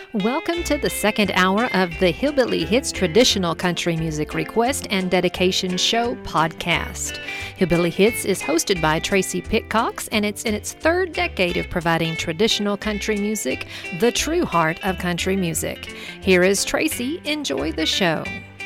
Welcome to the second hour of the Hillbilly Hits Traditional Country Music Request and Dedication Show podcast. Hillbilly Hits is hosted by Tracy Pitcox, and it's in its third decade of providing traditional country music, the true heart of country music. Here is Tracy. Enjoy the show.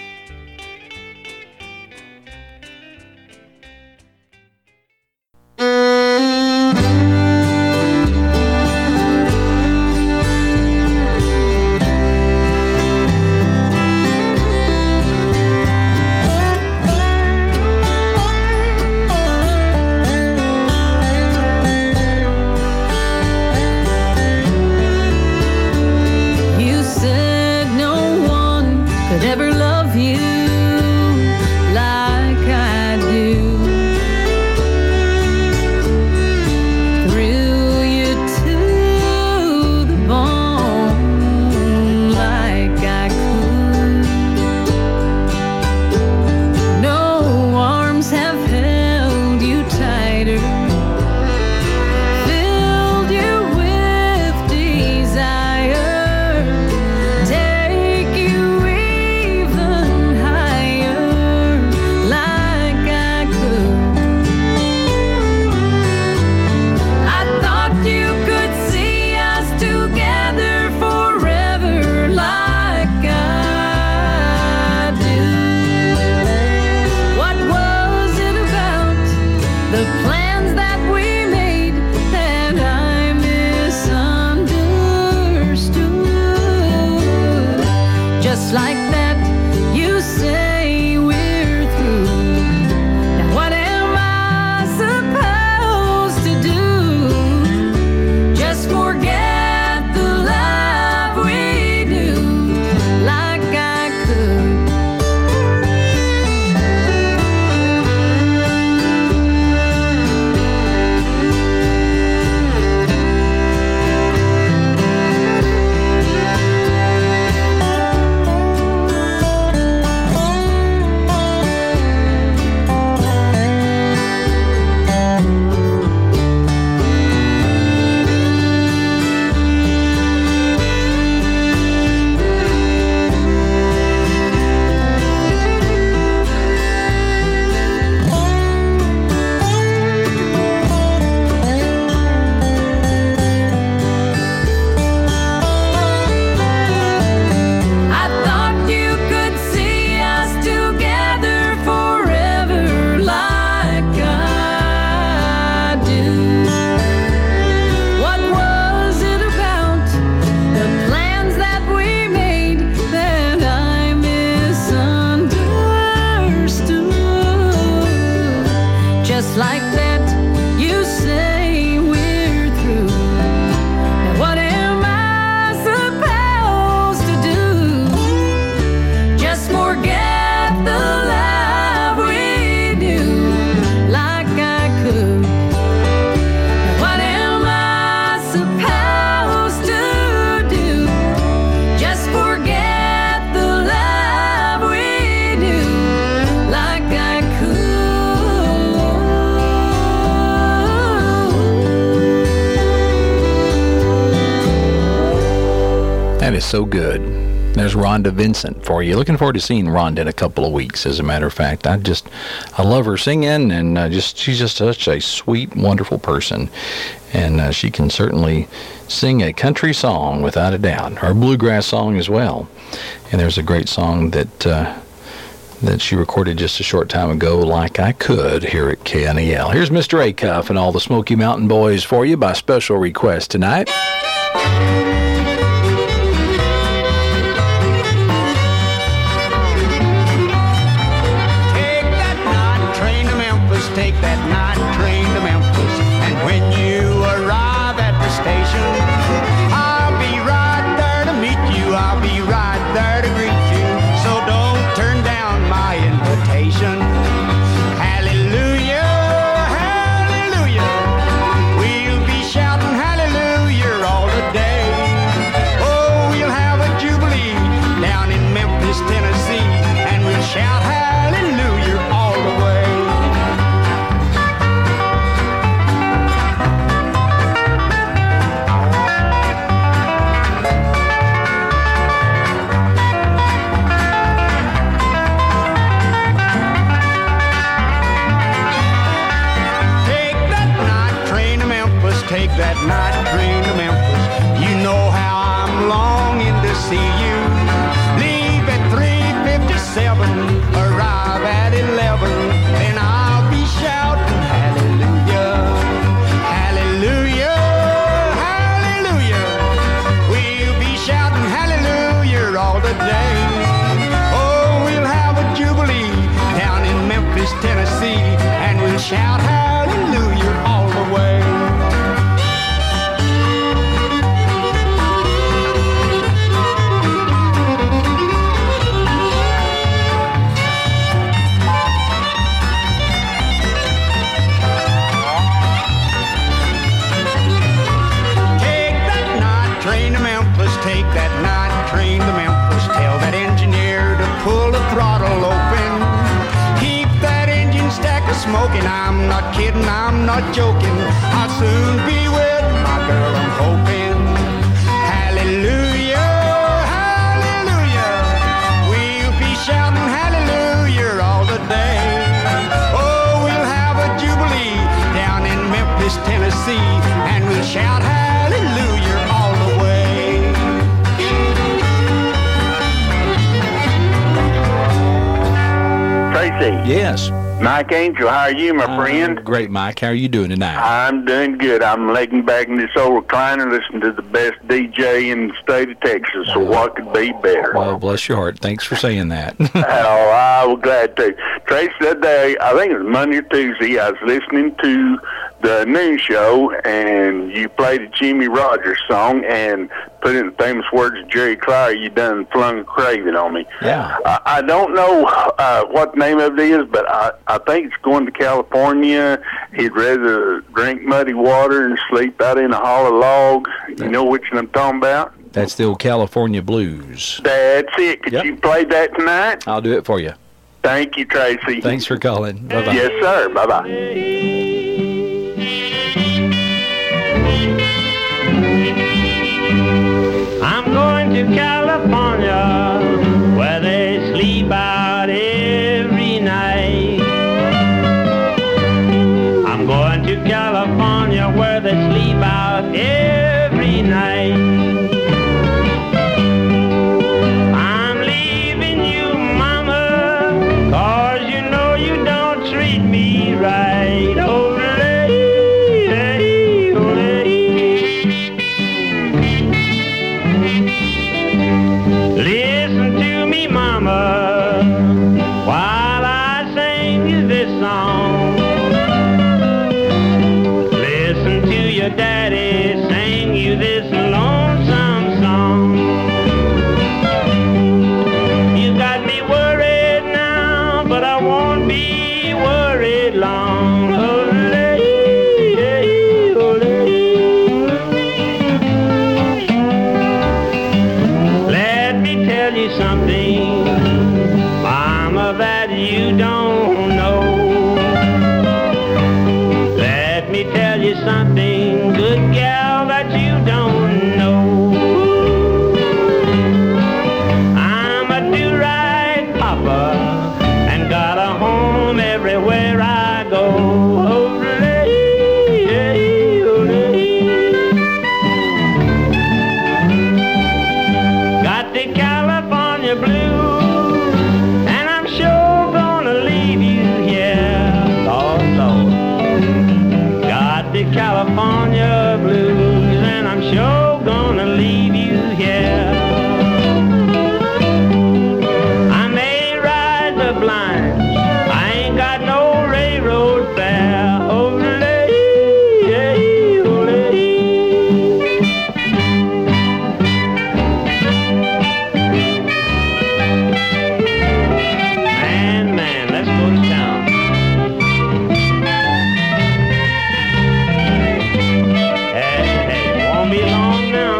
So good. There's Rhonda Vincent for you. Looking forward to seeing Rhonda in a couple of weeks, as a matter of fact. I love her singing, and she's just such a sweet, wonderful person. And she can certainly sing a country song without a doubt, or a bluegrass song as well. And there's a great song that she recorded just a short time ago, Like I Could, here at KNEL. Here's Mr. Acuff and all the Smoky Mountain Boys for you by special request tonight. Take that night train to Memphis, and when you arrive at the station, I'll be right there to meet you, I'll be right there to greet you, so don't turn down my invitation. Hallelujah, hallelujah, we'll be shouting hallelujah all the day. shout hallelujah all the way. Take that night train to Memphis, take that night train to Memphis. Tell that engineer to pull the throttle open. Keep that engine stack a smoking. I'm not kidding, I'm not joking. I'll soon be with my girl, I'm hoping. Hallelujah, hallelujah. We'll be shouting hallelujah all the day. Oh, we'll have a jubilee down in Memphis, Tennessee, and we'll shout hallelujah all the way. Tracy, Yes. Mike Angel, how are you, my friend? Great, Mike. How are you doing tonight? I'm doing good. I'm laying back in this old recliner listening to the best DJ in the state of Texas, so what could be better? Well, bless your heart. Thanks for saying that. Oh, I was glad to. Tracy, that day, I think it was Monday or Tuesday, I was listening to the noon show, and you played a Jimmy Rogers song and put in the famous words of Jerry Clower, you done flung a craving on me. Yeah. I don't know what the name of it is, but I think it's going to California. He'd rather drink muddy water and sleep out in a hollow log. You know which one I'm talking about? That's the old California blues. That's it. Could Yep. you play that tonight? I'll do it for you. Thank you, Tracy. Thanks for calling. Bye-bye. Yes, sir. Bye-bye. I'm going to California, where they sleep out every night. I'm going to California, where they sleep out every night. I'm leaving you, mama, 'cause you know you don't treat me right. Oh, listen to me, mama, while I sing you this song. Listen to your daddy sing you this lonesome song. You got me worried now, but I won't be worried long. Oh, lady, oh, lady. Let me tell you something, mama, that you don't know. Let me tell you something, good gal, that you don't know. I'm a do-right papa and got a home everywhere I go. Oh, lady, oh, lady. Got the California blues, and I'm sure gonna leave you here, Lord, Lord. Got the California blues, and I'm sure gonna leave you here. I may ride the blinds, I ain't got no railroad fare. Oh, lady, oh, lady. Man, let's go to town. Hey, won't be long now.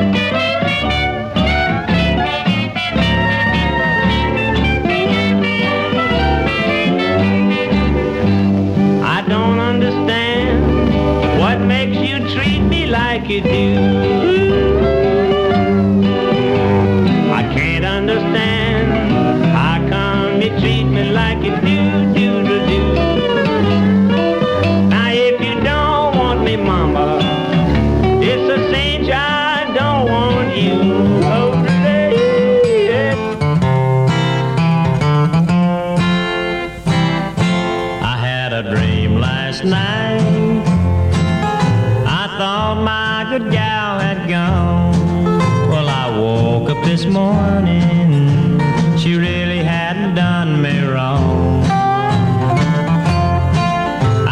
I don't understand what makes you treat me like you do. I can't understand how come you treat me like you do, do, do, do. Now if you don't want me, mama, it's a cinch I don't want you. Oh, lady. I had a dream last night. I thought my good gal had gone. Well, I woke up this morning, she really hadn't done me wrong.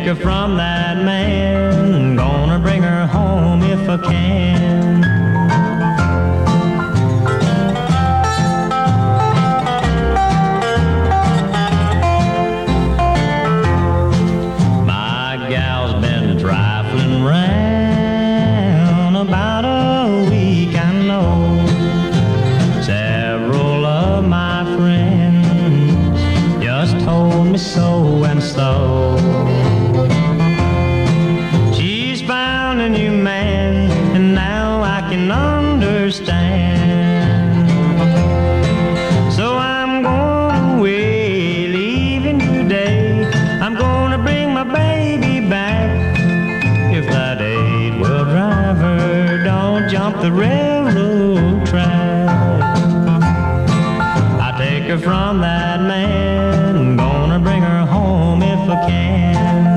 her from that man, gonna bring her home if I can. My gal's been trifling round about a week, I know. Several of my friends just told me so and so. She's found a new man, and now I can understand. So I'm going away, leaving today. I'm gonna bring my baby back. If that 8-wheel driver don't jump the railroad track, I'll take her from that man, gonna bring her home if I can.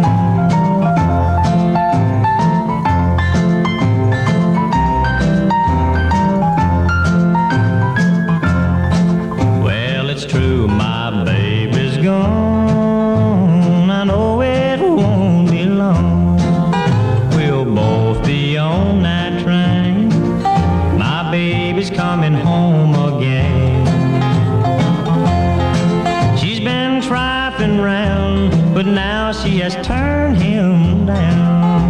Well, it's true, my baby's gone. I know it won't be long. We'll both be on that train. My baby's coming home again. She's been trifling round, but now she has turned him down.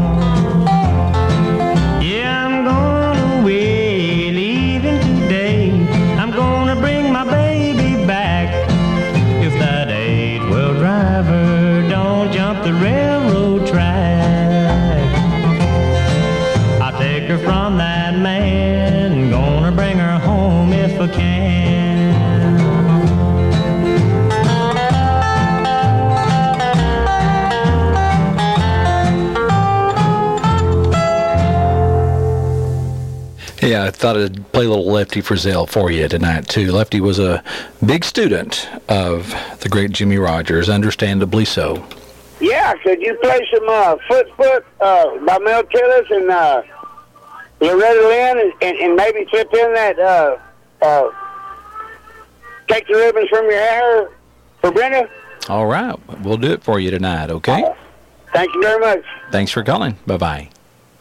Yeah, I'm going away, leaving today. I'm gonna bring my baby back. If that 8-wheel driver don't jump the railroad track, I'll take her from that man, gonna bring her home if I can. Yeah, I thought I'd play a little Lefty Frizzell for you tonight, too. Lefty was a big student of the great Jimmie Rodgers, understandably so. Yeah, could you play some Foot by Mel Tillis and Loretta Lynn and maybe slip in that Take the Ribbons from Your Hair for Brenda? All right, we'll do it for you tonight, okay? Thank you very much. Thanks for calling. Bye-bye.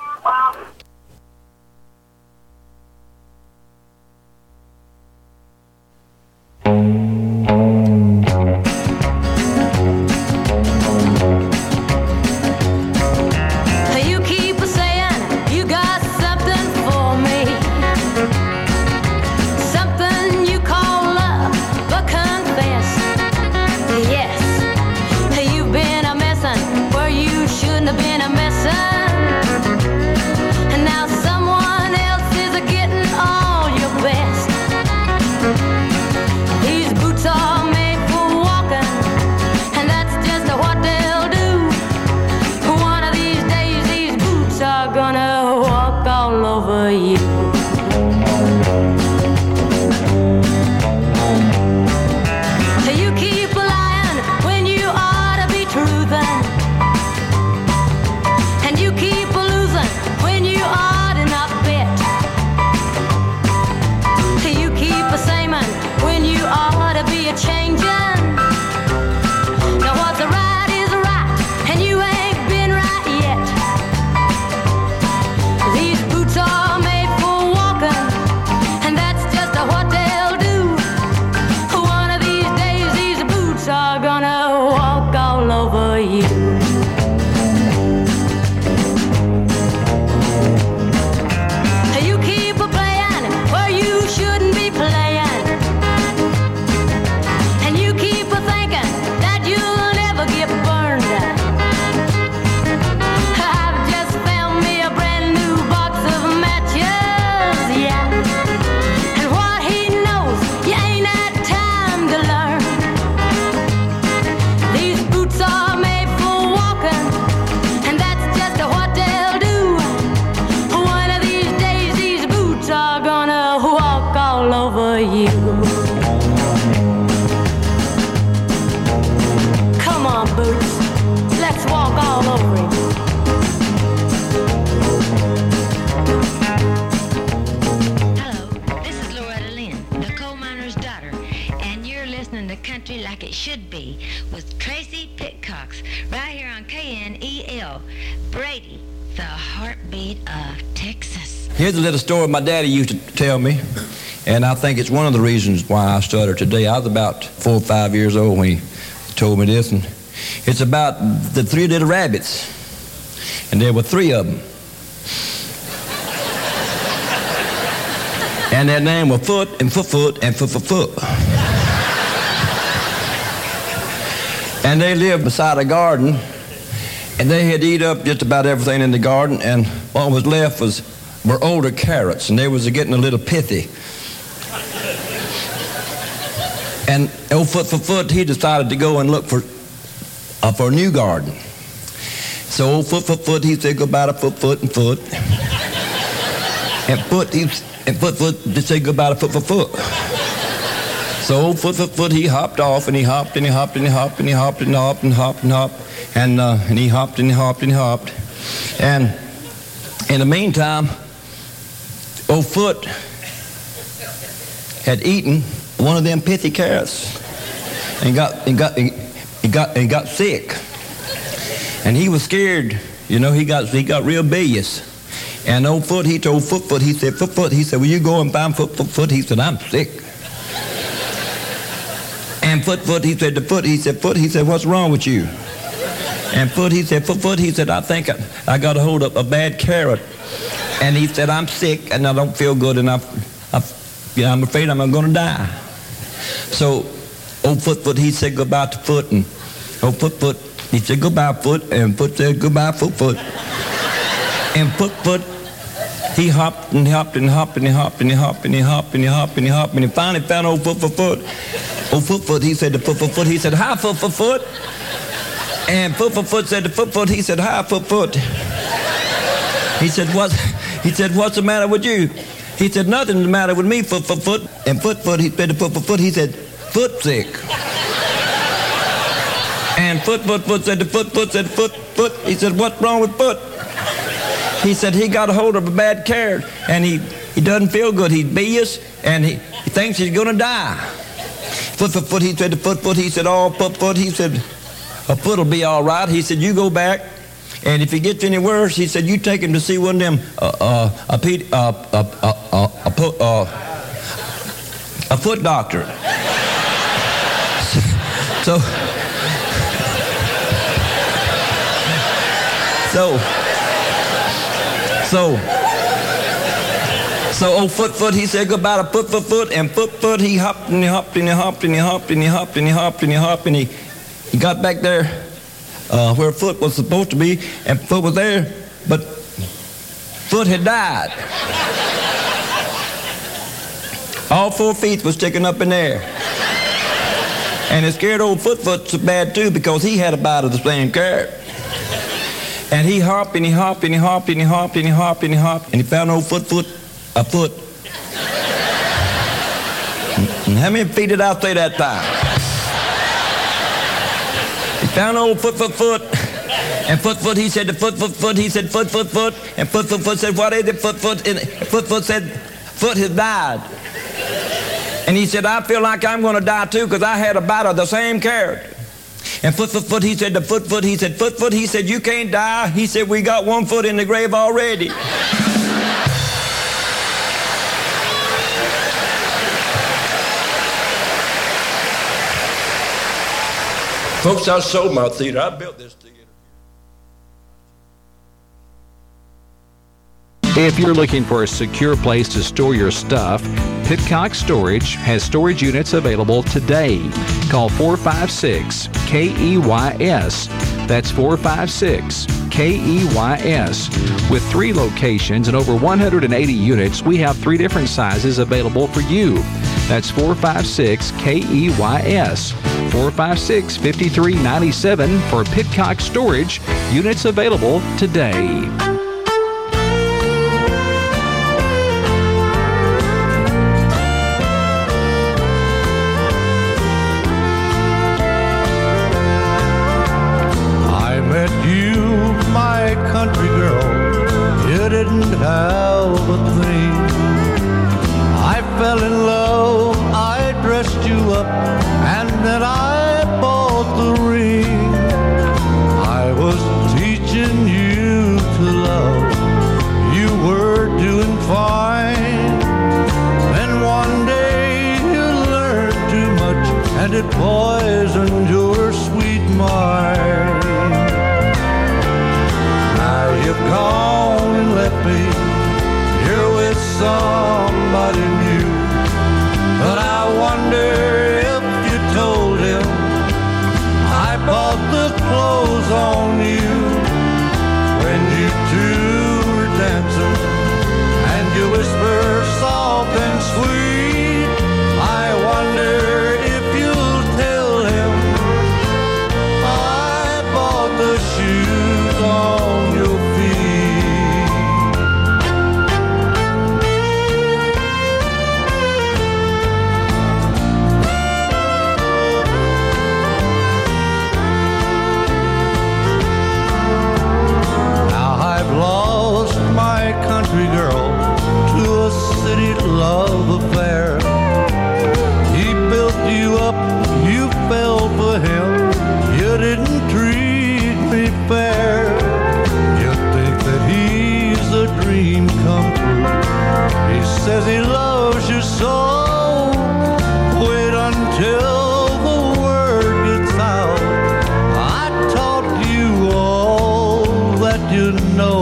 You keep saying you got something for me, something you call love, but confess, yes, you've been a messin' where you shouldn't have been a messin', and now someone else is getting all your best. These boots are made for walking, and that's just what they'll do. One of these days, these boots are gonna walk all over you. You keep lying when you ought to be truthin', and you keep losing when you ought to not bet. You keep saying when you ought to be a changin'. Now what's right is right, and you ain't been right yet. These boots are made for walking, and that's just what they'll do. One of these days, these boots are gonna walk all over you. You keep playing where you shouldn't be playing, and you keep thinking that you'll never get burned. I've just found me a brand new box of matches, yeah, and what he knows, you ain't had time to learn. These boots are made for walking, and that's just what they'll do. One of these days, these boots are gonna walk all over you. Come on, boots, let's walk all over him. Hello, this is Loretta Lynn, the coal miner's daughter, and you're listening to Country Like It Should Be with Tracy Pitcock. Pitcocks, right here on KNEL. Brady, the heartbeat of Texas. Here's a little story my daddy used to tell me, and I think it's one of the reasons why I stutter today. I was about 4 or 5 years old when he told me this, and it's about the 3 little rabbits, and there were 3 of them. And their name were Foot and Foot and Foot. And they lived beside a garden, and they had eat up just about everything in the garden, and what was left were older carrots, and they was getting a little pithy. And old Foot, he decided to go and look for a new garden. So old Foot, he said goodbye to Foot and Foot. And Foot, they said goodbye to Foot. So old Foot, he hopped off, and he hopped, and he hopped, and he hopped, and he hopped, and hopped, and hopped, and hopped, and he hopped, and he hopped, and he hopped. And in the meantime, old Foot had eaten one of them pithy carrots, and got sick. And he was scared, you know. He got real bilious. And old Foot, he told Foot, he said, Foot, he said, will you go and find Foot? He said, I'm sick. And Foot, he said to Foot, he said, what's wrong with you? And Foot, he said, he said, I think I got a hold of a bad carrot. And he said, I'm sick, and I don't feel good, and I'm afraid I'm going to die. So old Foot, he said goodbye to Foot, and old Foot, he said goodbye Foot, and Foot said goodbye Foot. And Foot, he hopped and hopped and hopped and he hopped and he hopped and he hopped and he hopped and he hopped and he finally found old Foot. Old Foot, he said to Foot, he said, hi Foot. And Foot said to Foot, he said, hi Foot. He said, what's the matter with you? He said, nothing's the matter with me, Foot. And Foot, he said to Foot, he said, Foot sick. And Foot said to Foot, he said, what's wrong with Foot? He said he got a hold of a bad carrot, and he doesn't feel good. He's bilious, and he thinks he's going to die. Foot, he said to Foot, he said, oh, Foot, he said, a Foot will be all right. He said, you go back, and if he gets any worse, he said, you take him to see one of them, a foot doctor. So old Foot, he said goodbye to Foot, and Foot, he hopped and he hopped and he hopped and he hopped and he hopped and he hopped and he hopped and he got back there where Foot was supposed to be, and Foot was there, but Foot had died. All 4 feet was sticking up in there. And it scared old Foot so bad too, because he had a bite of the same carrot. And he hopped and he hopped and he hopped and he hopped and he hopped and he hopped, and he found old Foot a foot. And how many feet did I say that time? He found old Foot, and Foot, he said to Foot, he said, Foot, and Foot said, what is it, Foot? And Foot said, Foot has died. And he said, I feel like I'm going to die too, because I had a bite of the same carrot. And Foot, he said to Foot, he said, Foot, he said, you can't die. He said, we got 1 foot in the grave already. Folks, I sold my theater. I built this theater. If you're looking for a secure place to store your stuff, Pitcock Storage has storage units available today. Call 456-KEYS. That's 456-KEYS. With 3 locations and over 180 units, we have 3 different sizes available for you. That's 456-KEYS. 456-5397 for Pitcock Storage. Units available today. Country girl, you didn't have a thing. I fell in love, I dressed you up, and then I bought the ring. clothes on you when you two were dancing, and you whisper soft and sweet. I wonder if you'll tell him I bought the shoes on your feet. Now I've lost my country girl to a city love affair. He built you up, you fell for him. You didn't treat me fair. You think that he's a dream come true. He says he loves you so. Wait until the word gets out. I taught you all that you know.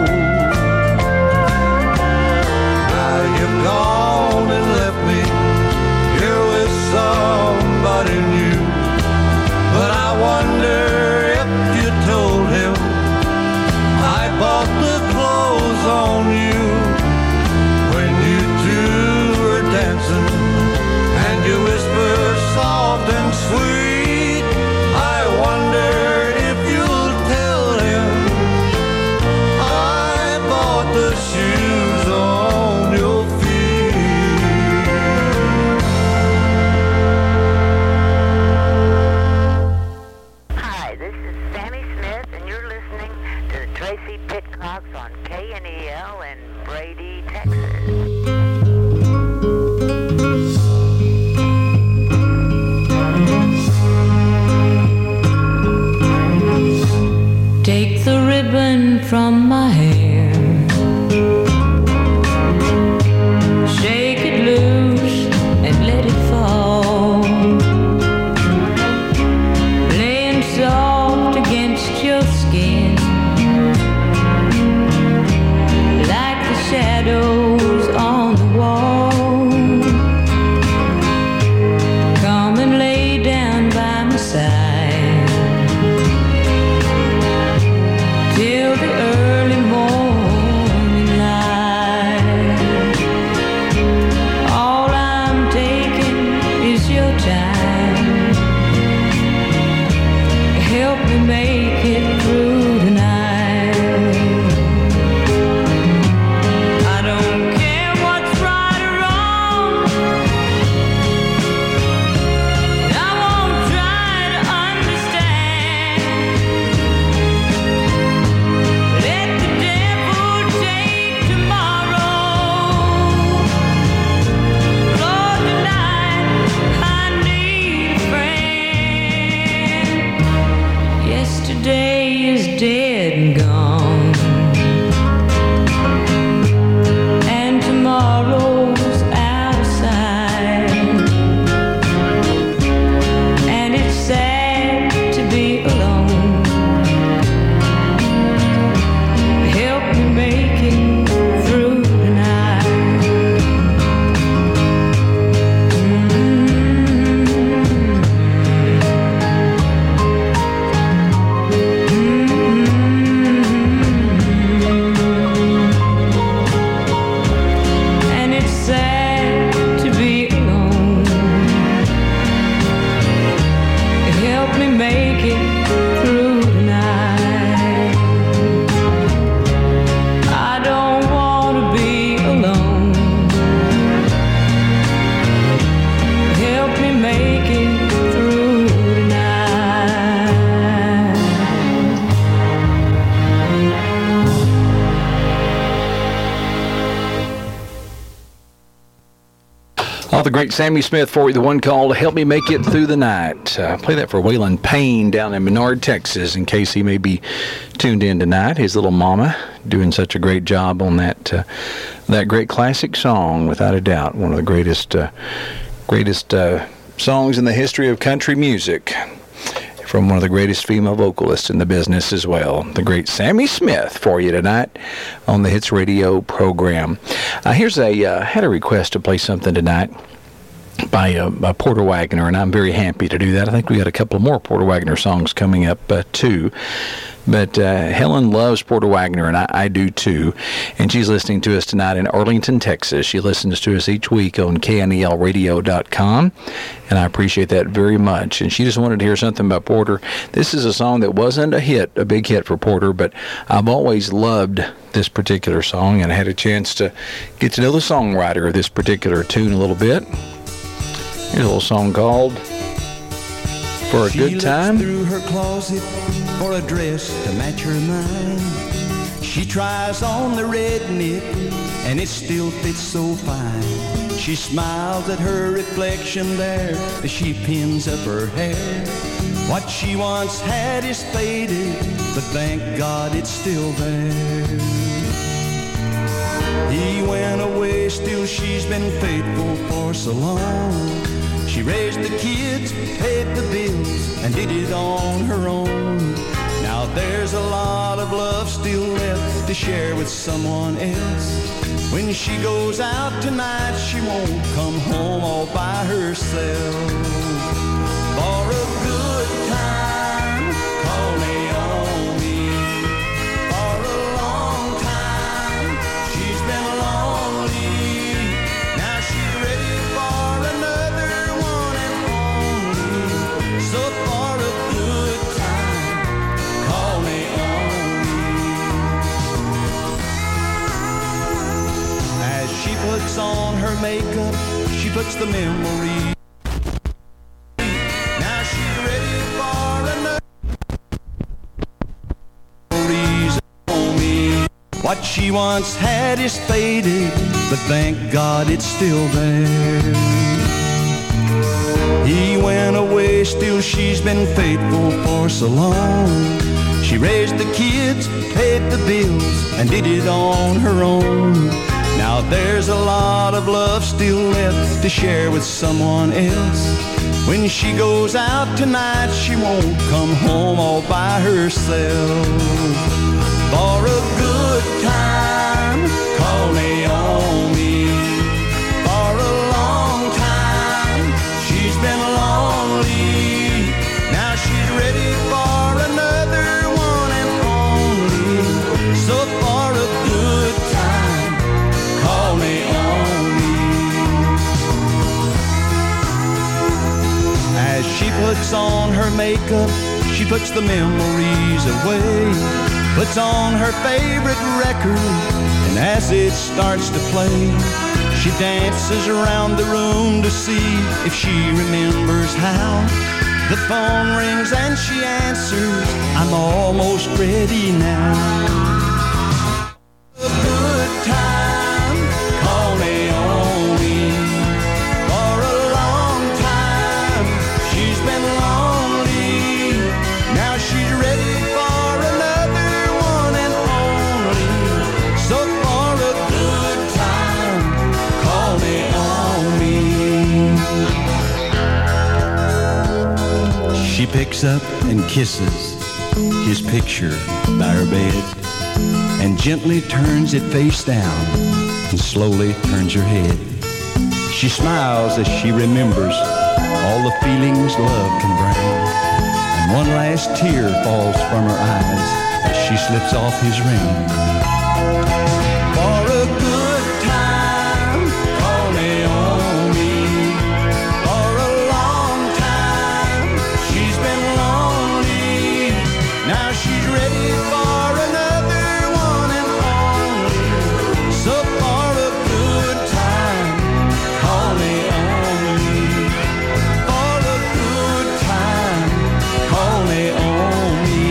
Now you've gone and left me here with somebody new. But I wonder if you told him I bought the clothes on you when you two were dancing, and you whisper soft and sweet. I wonder if you'll tell him I bought the shoes on your feet. Hi, this is Sammy Smith, and you're listening to the Tracy Pitcocks on KNEL in Brady, Texas. Take the ribbon from my hair, shake it loose and let it fall, laying soft against your skin like the shadows on the wall. Come and lay down by my side till the early morning light. All I'm taking is your time. Help me make it through tonight. I don't care what's right or wrong. I won't try to understand. Let the devil take tomorrow. Lord, tonight I need a friend. Yesterday is dead and gone, and tomorrow's out of sight. And it's sad to be alone. Help me make it through tonight. And it's sad to be alone. Help me make it through tonight. I don't want to be alone. Help me make it through tonight. Oh, the great Sammy Smith for you, the one called Help Me Make It Through the Night. Play that for Waylon Payne down in Menard, Texas, in case he may be tuned in tonight. His little mama doing such a great job on that great classic song, without a doubt. One of the greatest songs in the history of country music, from one of the greatest female vocalists in the business as well, the great Sammy Smith, for you tonight on the Hits Radio program. Here's had a request to play something tonight by Porter Wagoner, and I'm very happy to do that. I think we got a couple more Porter Wagoner songs coming up too. But Helen loves Porter Wagoner, and I do too. And she's listening to us tonight in Arlington, Texas. She listens to us each week on KNELradio.com, and I appreciate that very much. And she just wanted to hear something about Porter. This is a song that wasn't a big hit for Porter, but I've always loved this particular song, and I had a chance to get to know the songwriter of this particular tune a little bit. Here's a little song called For a Good Time. She looks through her closet for a dress to match her mind. She tries on the red knit and it still fits so fine. She smiles at her reflection there as she pins up her hair. What she once had is faded, but thank God it's still there. He went away, still she's been faithful for so long. She raised the kids, paid the bills, and did it on her own. Now there's a lot of love still left to share with someone else. When she goes out tonight, she won't come home all by herself. For a good time, call Naomi. For a long time, she's been lonely. Now she's ready for another one and only. So for a good time, call Naomi. As she puts on her makeup, she puts the memories. Now she's ready for another reason for me. What she once had is faded, but thank God it's still there. He went away, still she's been faithful for so long. She raised the kids, paid the bills, and did it on her own. Now there's a lot of love still left to share with someone else. When she goes out tonight, she won't come home all by herself. For a good time, call Naomi. For a long time, she's been lonely. Now she's ready for another one and only. So for a good time, call Naomi. As she puts on her makeup, she puts the memories away, puts on her favorite record, and as it starts to play, she dances around the room to see if she remembers how. The phone rings and she answers, I'm almost ready now. A good time, call Naomi. For a long time, she's been lonely. Now she's ready for another one and only. So for a good time, call Naomi. She picks up and kisses his picture by her bed and gently turns it face down and slowly turns her head. She smiles as she remembers all the feelings love can bring, and one last tear falls from her eyes as she slips off his ring. For a good time, call Naomi. For a long time, she's been lonely. Now she's ready for another one and only. So for a good time, call Naomi. For a good time, call Naomi.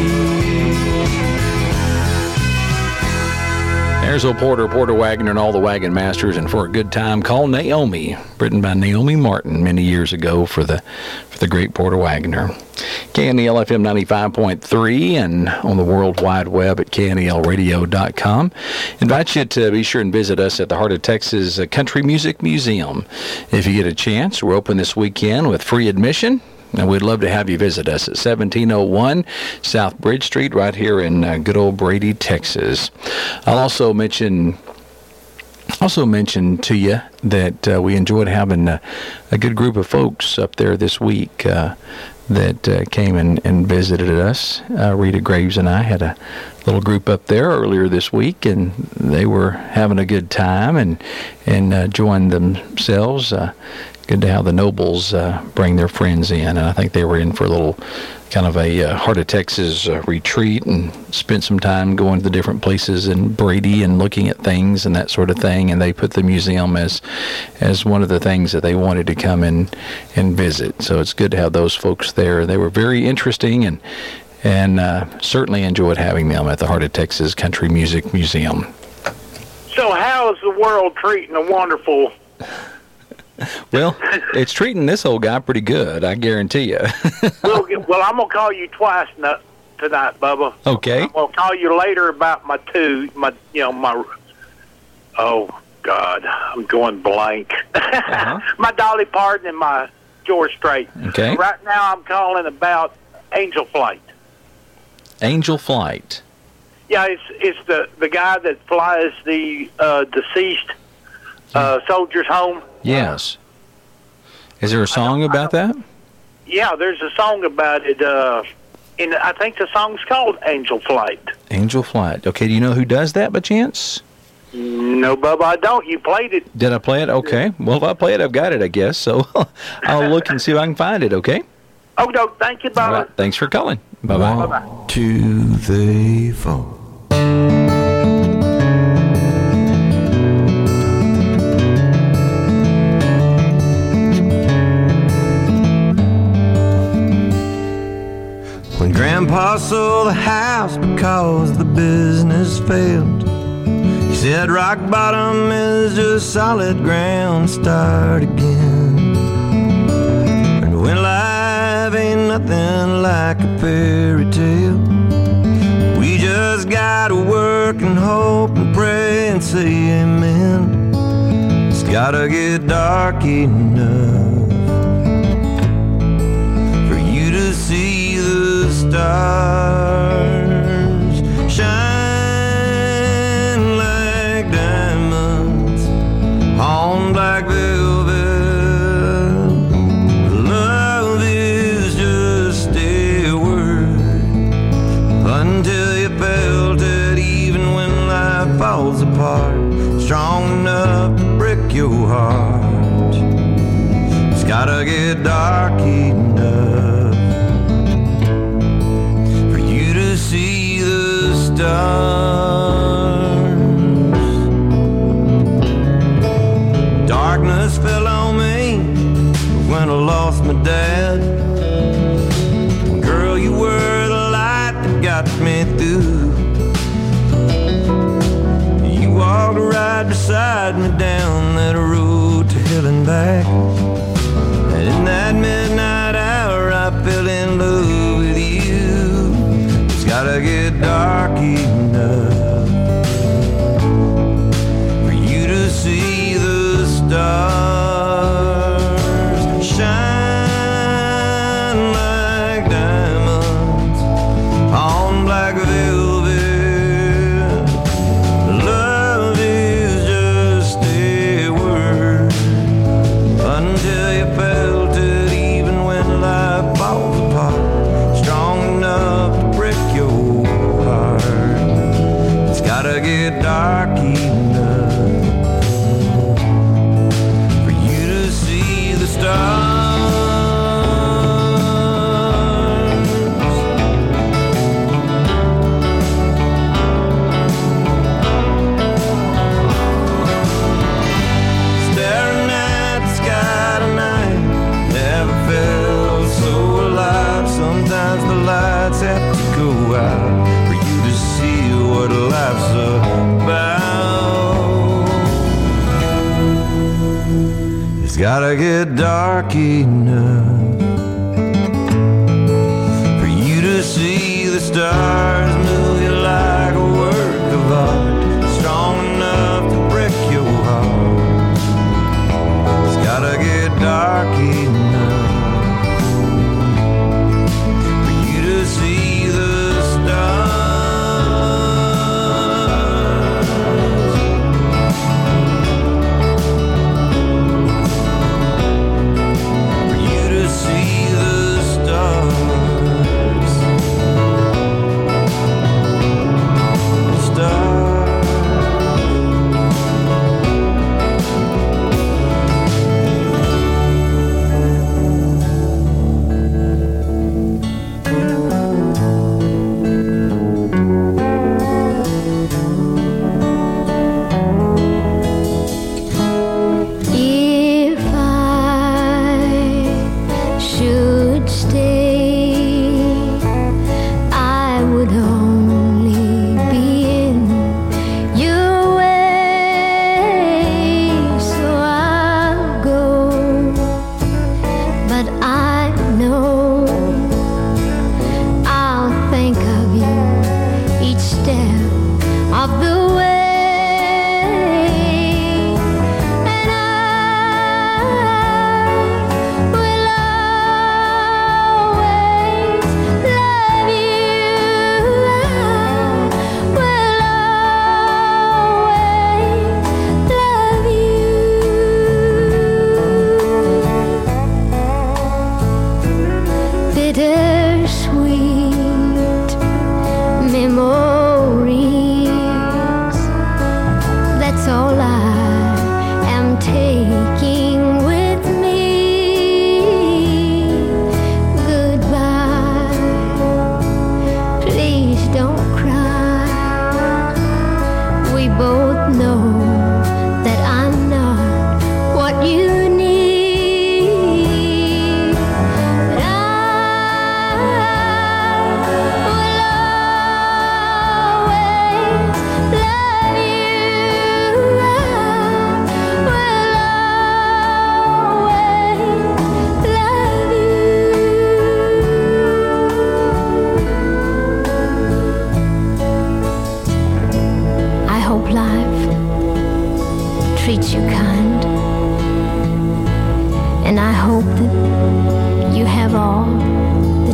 There's old Porter Wagoner and all the Wagon Masters, and For a Good Time, Call Naomi, written by Naomi Martin many years ago for the great Porter Wagoner. KNEL FM 95.3 and on the World Wide Web at KNELradio.com. Invite you to be sure and visit us at the Heart of Texas Country Music Museum. If you get a chance, we're open this weekend with free admission. And we'd love to have you visit us at 1701 South Bridge Street right here in good old Brady, Texas. I'll also mention Also mentioned to you that we enjoyed having a good group of folks up there this week that came and visited us. Rita Graves and I had a little group up there earlier this week, and they were having a good time and enjoying themselves. Good to have the Nobles bring their friends in, and I think they were in for a little kind of a Heart of Texas retreat and spent some time going to the different places in Brady and looking at things and that sort of thing. And they put the museum as one of the things that they wanted to come and visit. So it's good to have those folks there. They were very interesting and certainly enjoyed having them at the Heart of Texas Country Music Museum. So how is the world treating a wonderful... Well, it's treating this old guy pretty good, I guarantee you. well, I'm going to call you twice tonight, Bubba. Okay. I'm going to call you later about my oh, God, I'm going blank. My Dolly Parton and my George Strait. Okay. Right now I'm calling about Angel Flight. Angel Flight. Yeah, it's the guy that flies the deceased soldiers home. Yes. Is there a song about that? Yeah, there's a song about it. And I think the song's called Angel Flight. Angel Flight. Okay, do you know who does that by chance? No, Bubba, I don't. You played it. Did I play it? Okay. Well, if I play it, I've got it, I guess. So I'll look and see if I can find it, okay? Oh, no, thank you, Bubba. All right, thanks for calling. Bye-bye. Bye-bye. 1, 2, 3, 4. When Grandpa sold the house because the business failed, he said rock bottom is just solid ground, start again. And when life ain't nothing like a fairy tale, we just gotta work and hope and pray and say amen. It's gotta get dark enough for you to see the stars shine like diamonds on black velvet. Love is just a word until you felt it, even when life falls apart, strong enough to break your heart. It's gotta get dark enough see the stars. Darkness fell on me when I lost my dad. Girl, you were the light that got me through. You walked right beside me down that road to hell and back. And in that midnight hour I fell in love with you. Gotta get dark enough for you to see the stars shine like diamonds on black velvet. Love is just a word until you felt it, even when life falls apart, strong enough to break your heart. It's gotta get dark enough for you to see the stars. Staring at the sky tonight, never felt so alive. Sometimes the lights have to go out for you to see what life's about. It's gotta get dark enough for you to see the stars move you like a work of art, strong enough to break your heart. It's gotta get dark enough for you to see the stars.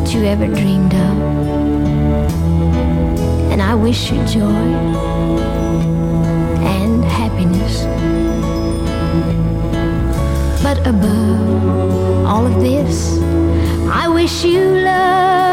that you ever dreamed of. And I wish you joy and happiness. But above all of this, I wish you love.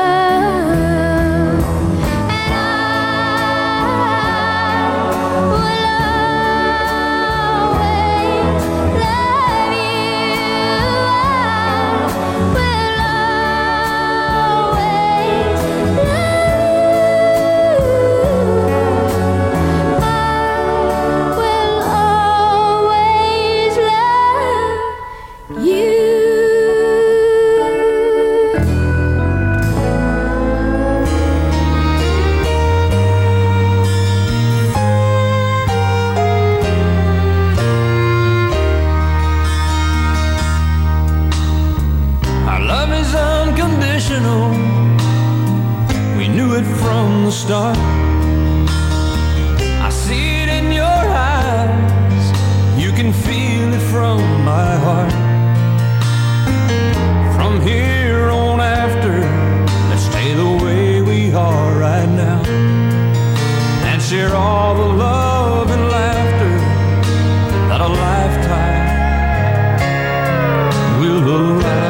We knew it from the start. I see it in your eyes. You can feel it from my heart. From here on after, let's stay the way we are right now and share all the love and laughter that a lifetime will allow.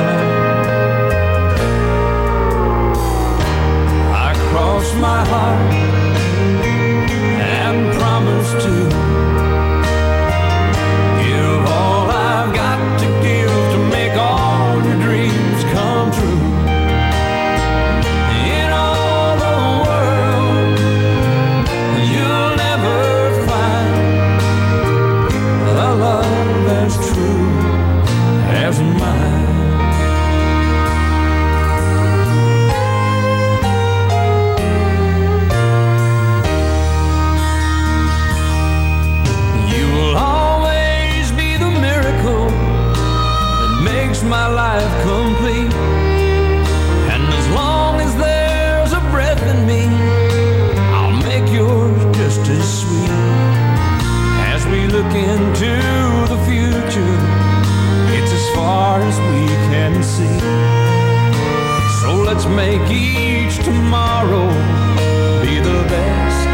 My heart and promise to give all I've got to give to make all your dreams come true. In all the world, you'll never find a love as true as mine. My life complete, and as long as there's a breath in me, I'll make yours just as sweet. As we look into the future, it's as far as we can see. So let's make each tomorrow be the best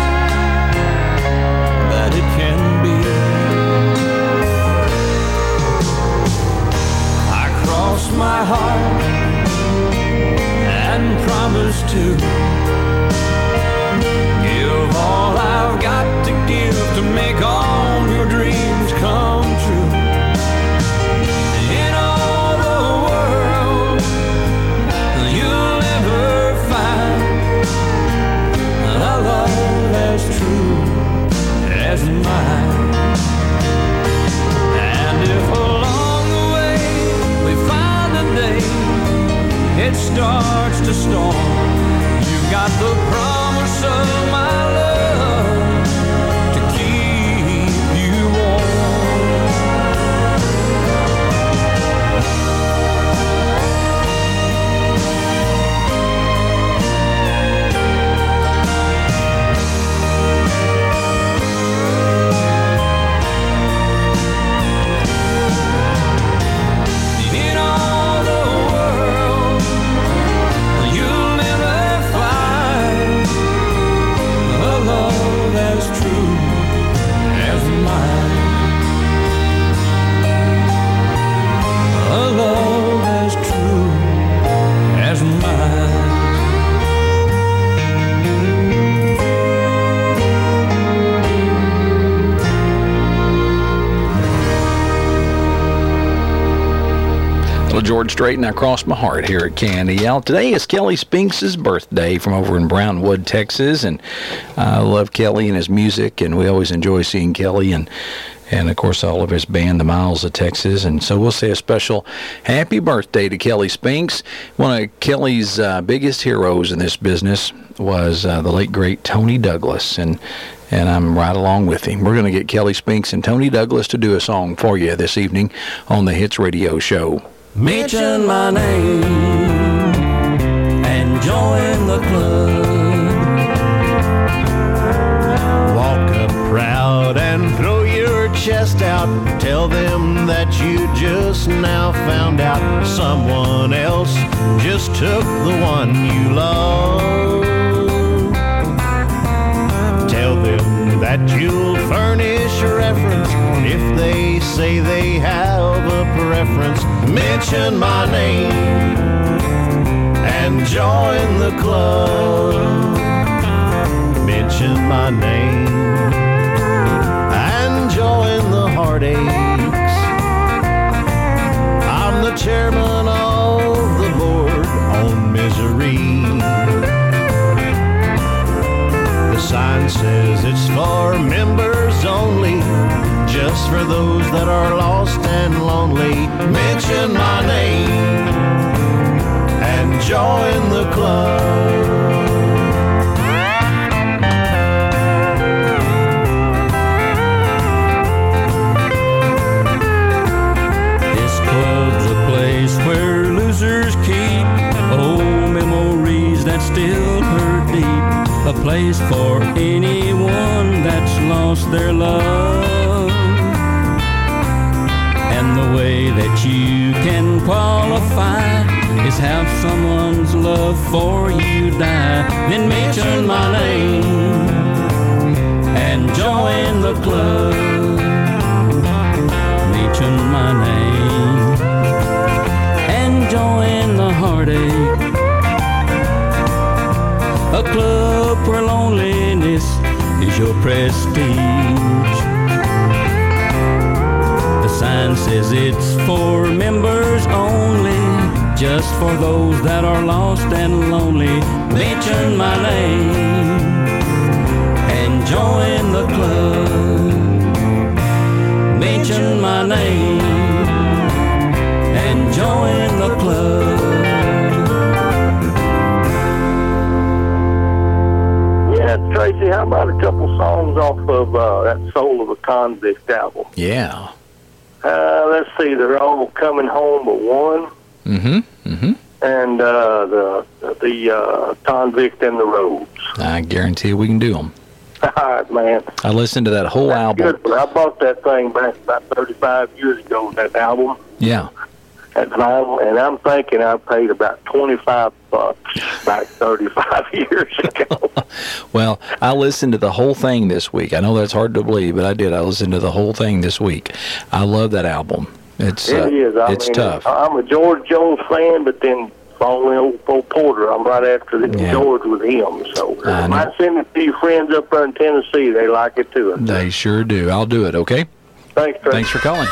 that it can be. My heart and promise to give all I've got to give to make all your dreams come true. In all the world, you'll never find a love as true as mine. And if along the way we find it starts to storm, you got the promise of my love to keep you George Strait and I Cross My Heart here at KNEL. Today is Kelly Spinks' birthday from over in Brownwood, Texas, and I love Kelly and his music, and we always enjoy seeing Kelly and of course all of his band, the Miles of Texas. And so we'll say a special happy birthday to Kelly Spinks. One of Kelly's biggest heroes in this business was the late great Tony Douglas, and I'm right along with him. We're going to get Kelly Spinks and Tony Douglas to do a song for you this evening on the Hits Radio Show. Mention my name and join the club. Walk up proud and throw your chest out. Tell them that you just now found out someone else just just took the one you love. Tell them that you'll furnish reference if they say they have a preference. Mention my name and join the club. Mention my name and join the heartaches. I'm the chairman of the board on misery. The sign says it's for members only, just for those that are lost and lonely. Mention my name and join the club. This club's a place where losers keep old memories that still hurt deep. A place for anyone that's lost their love. And the way that you can qualify is have someone's love for you die. Then mention my name and join the club. Mention my name and join the heartache. A club where loneliness is your prestige. The sign says it's for members only, just for those that are lost and lonely. Mention my name and join the club. Mention my name and join the club. Yeah, Tracy, how about a couple songs off of that Soul of a Convict album? Yeah. Let's see, they're all coming home but one. And the Convict and the Roads. I guarantee we can do them. All right, man. I listened to that whole album. Good, but I bought that thing back about 35 years ago, that album. Yeah. That vinyl, and I'm thinking I paid about $25 back 35 years ago. Well, I listened to the whole thing this week. I know that's hard to believe, but I did. I listened to the whole thing this week. I love that album. It is. It's tough. I'm a George Jones fan, but then following old Porter, I'm right after George with him. So I might send it to your friends up there in Tennessee. They like it too. They sure do. I'll do it, okay? Thanks, Tracy. Thanks for calling.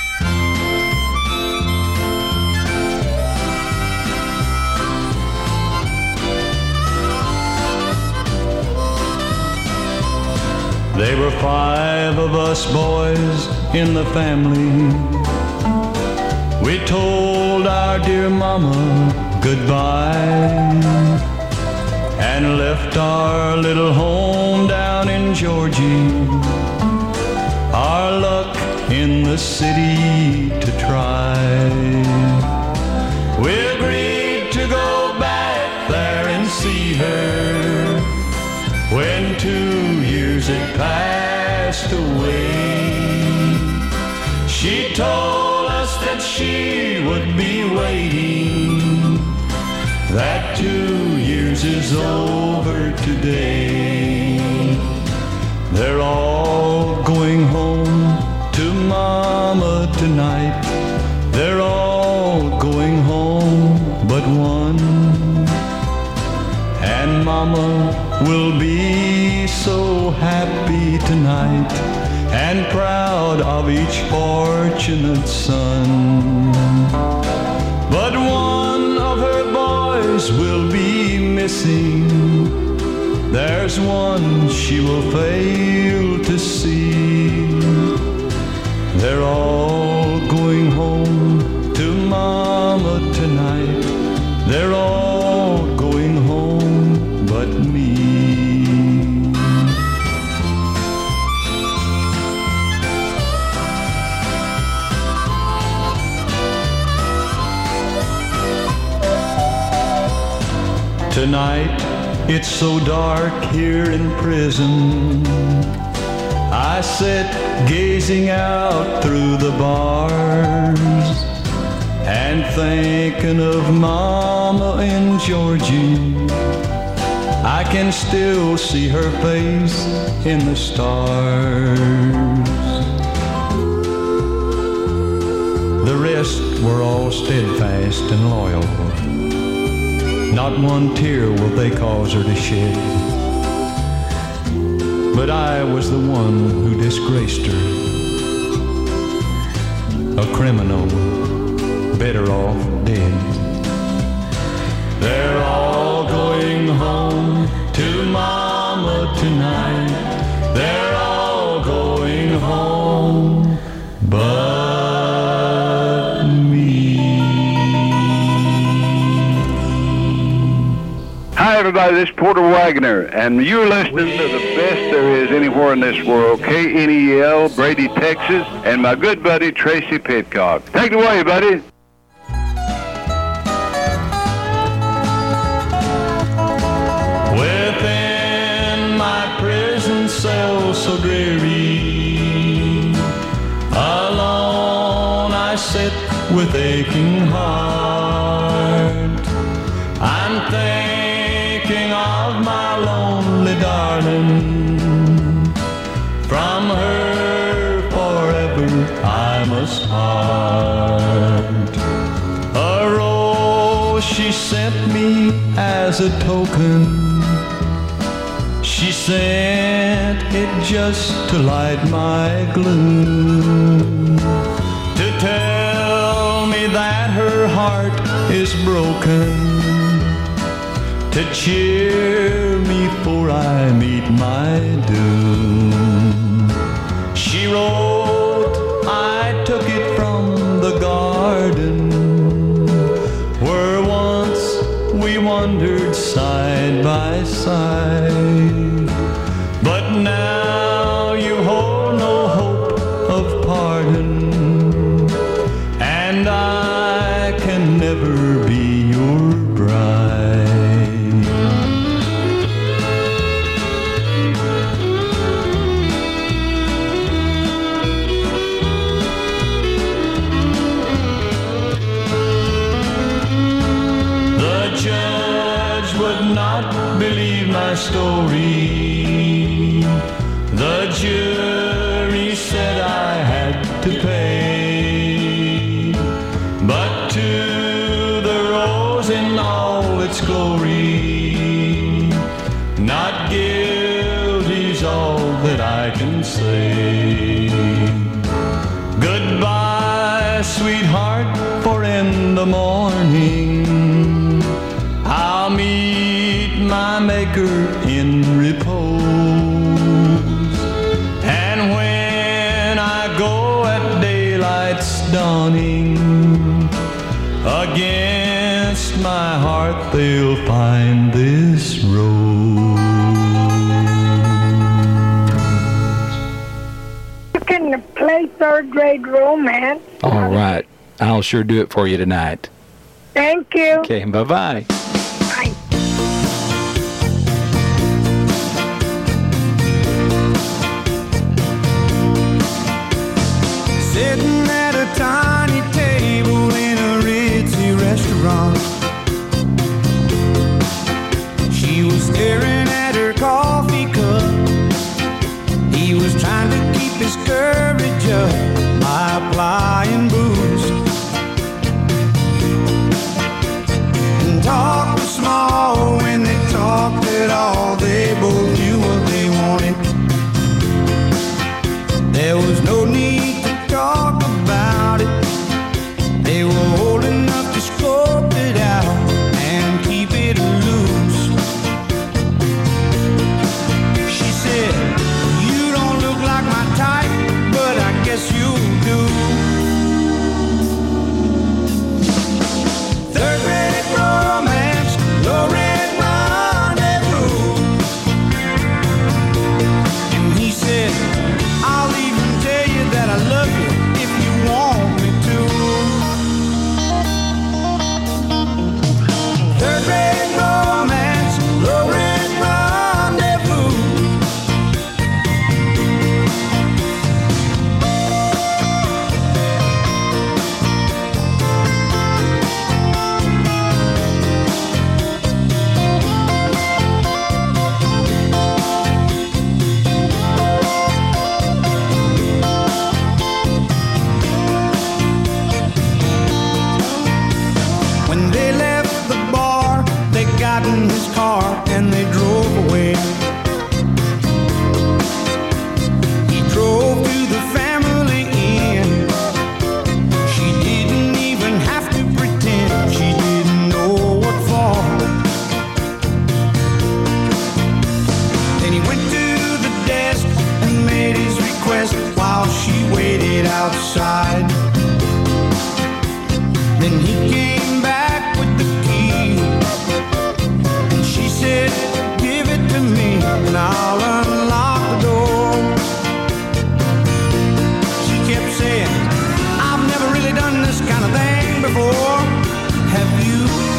There were 5 of us boys in the family. We told our dear mama goodbye and left our little home down in Georgia, our luck in the city to try. We agreed to go back there and see her when 2 years had passed away. She told us that she would be waiting. That 2 years is over today. They're all going home to Mama tonight. They're all going home but one. And Mama will be so happy tonight and proud of each fortunate son. But one of her boys will be missing. There's one she will fail to see. They're all going home to Mama tonight. They're all going home but me. Tonight, it's so dark here in prison. I sit gazing out through the bars. and thinking of Mama in Georgia. I can still see her face in the stars. The rest were all steadfast and loyal. Not one tear will they cause her to shed. But I was the one who disgraced her, a criminal, better off dead. They're all going home to Mama tonight. They're all going home but me. Hi everybody, this is Porter Wagner, and you're listening to the best there is anywhere in this world, KNEL, Brady, Texas, and my good buddy Tracy Pitcock. Take it away, buddy. Within my prison cell so dreary, alone I sit with aching heart. I'm thinking of my lonely darling. From her forever I must part. A rose she sent me as a token. She sent it just to light my gloom, to tell me that her heart is broken, to cheer me for I meet my doom. She wrote, I took it from the garden where once we wandered side by side. But now you hold no hope of pardon, and I can never be your bride. The judge would not believe my story. The jury said I had to pay, but to the rose in all its glory, not guilty's all that I can say. Goodbye, sweetheart, for in the morning I'll meet my Maker in repose. And when I go at daylight's dawning, against my heart they'll find this rose. You can play third grade romance. All right. I'll sure do it for you tonight. Thank you. Okay, bye-bye. Bye. Sitting at a tiny table in a ritzy restaurant, she was staring at her coffee cup. He was trying to keep his courage up by applying booze and talk and I'll unlock the door. She kept saying, I've never really done this kind of thing before. Have you?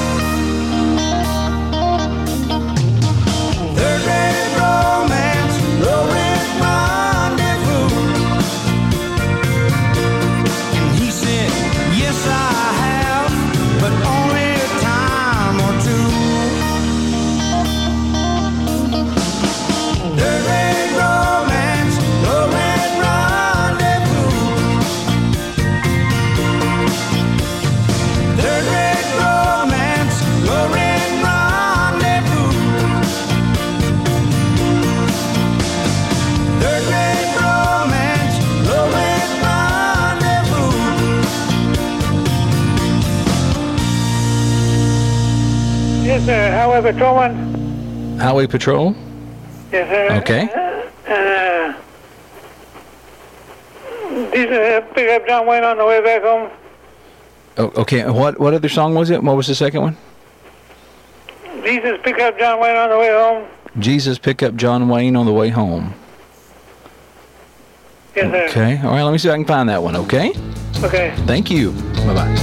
Third grade romance, low-rent rendezvous. And he said, yes, I have, but only a time or two. Third grade romance, low-rent rendezvous. Third grade romance, low-rent rendezvous. Third grade romance, low-rent rendezvous. Yes, sir. Highway Patrolman. Highway Patrol. Yes, sir. Okay. Jesus, pick up John Wayne on the way back home. Oh, okay. What other song was it? What was the second one? Jesus, pick up John Wayne on the way home. Jesus, pick up John Wayne on the way home. Yes, sir. Okay. All right. Let me see if I can find that one. Okay. Okay. Thank you. Bye-bye.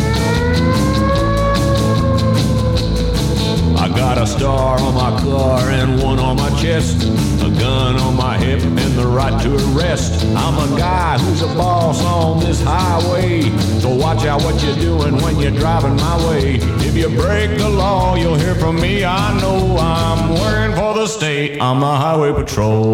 I got a star on my car and one on my chest, a gun on my hip and the right to arrest. I'm a guy who's a boss on this highway, so watch out what you're doing when you're driving my way. If you break the law, you'll hear from me. I know I'm working for the state. I'm the Highway Patrol.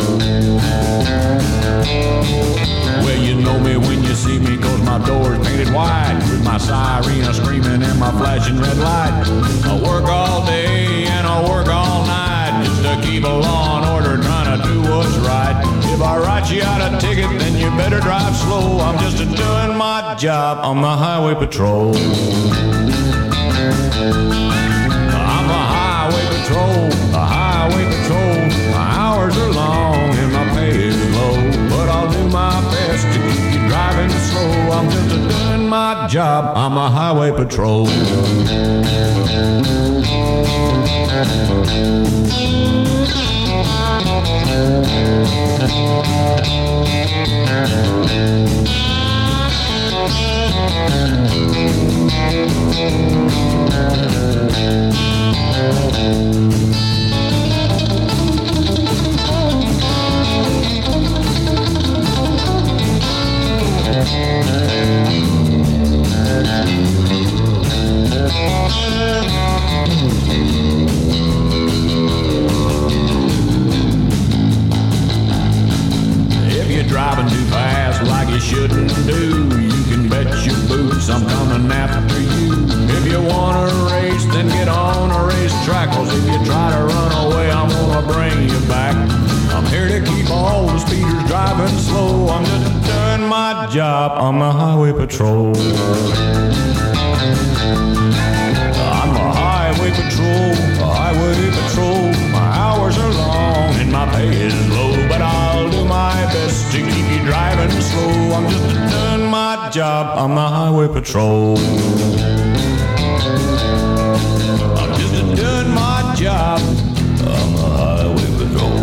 Well, you know me when you see me, 'cause my door's painted white, with my siren screaming and my flashing red light. I work all day and I work all night, just to keep a law and order, trying to do what's right. If I write you out a ticket, then you better drive slow. I'm just doing my job on the Highway Patrol. I'm a Highway Patrol, a Highway Patrol. My hours are long and my pay is low, but I'll do my best to keep you driving slow. I'm just doing my job, I'm a Highway Patrol. If you're driving too fast like you shouldn't do, you can bet your boots I'm coming after you. If you want to race, then get on a racetrack, 'cause if you try to run away, I'm gonna bring you back. I'm here to keep all the speeders driving slow. I'm just doing my job on the Highway Patrol. I'm a Highway Patrol, a Highway Patrol. My hours are long and my pay is low, but I'll do my best to keep you driving slow. I'm just doing my job on the Highway Patrol. I'm just doing my job on the Highway Patrol.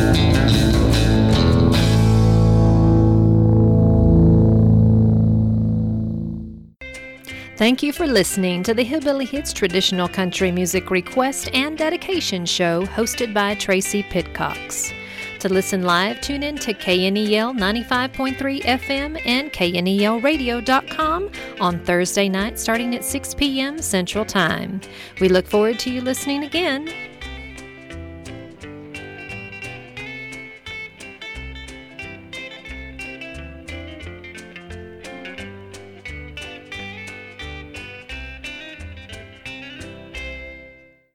Thank you for listening to the Hillbilly Hits Traditional Country Music Request and Dedication Show hosted by Tracy Pitcox. To listen live, tune in to KNEL 95.3 FM and KNELradio.com on Thursday night starting at 6 p.m. Central Time. We look forward to you listening again.